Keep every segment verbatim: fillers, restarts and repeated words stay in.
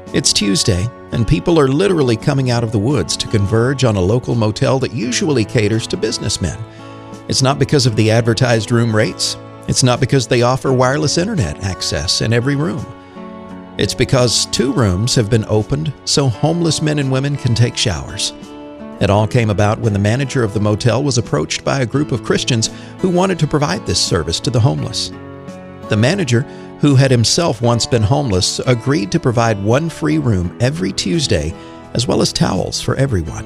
It's Tuesday, and people are literally coming out of the woods to converge on a local motel that usually caters to businessmen. It's not because of the advertised room rates. It's not because they offer wireless internet access in every room. It's because two rooms have been opened so homeless men and women can take showers. It all came about when the manager of the motel was approached by a group of Christians who wanted to provide this service to the homeless. The manager, who had himself once been homeless, agreed to provide one free room every Tuesday, as well as towels for everyone.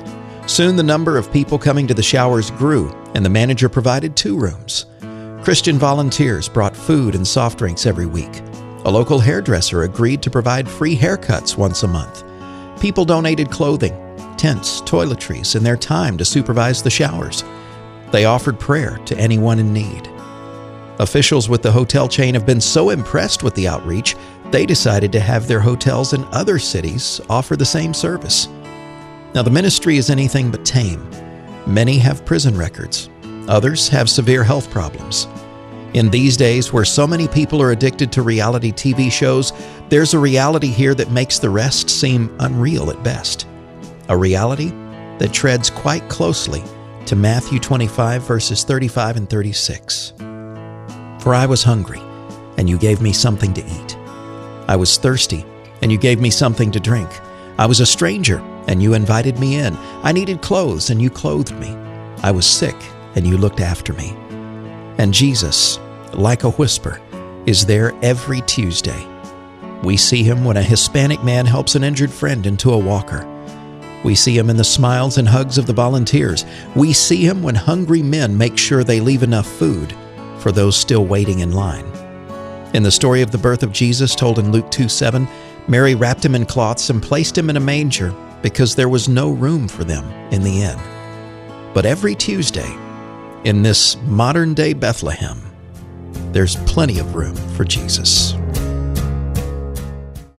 Soon the number of people coming to the showers grew, and the manager provided two rooms. Christian volunteers brought food and soft drinks every week. A local hairdresser agreed to provide free haircuts once a month. People donated clothing, tents, toiletries, and their time to supervise the showers. They offered prayer to anyone in need. Officials with the hotel chain have been so impressed with the outreach, they decided to have their hotels in other cities offer the same service. Now, the ministry is anything but tame. Many have prison records. Others have severe health problems. In these days where so many people are addicted to reality T V shows, there's a reality here that makes the rest seem unreal at best. A reality that treads quite closely to Matthew twenty-five, verses thirty-five and thirty-six. For I was hungry, and you gave me something to eat. I was thirsty, and you gave me something to drink. I was a stranger, and you invited me in. I needed clothes, and you clothed me. I was sick, and you looked after me. And Jesus, like a whisper, is there every Tuesday. We see him when a Hispanic man helps an injured friend into a walker. We see him in the smiles and hugs of the volunteers. We see him when hungry men make sure they leave enough food for those still waiting in line. In the story of the birth of Jesus told in Luke two seven, Mary wrapped him in cloths and placed him in a manger because there was no room for them in the inn. But every Tuesday, in this modern-day Bethlehem, there's plenty of room for Jesus.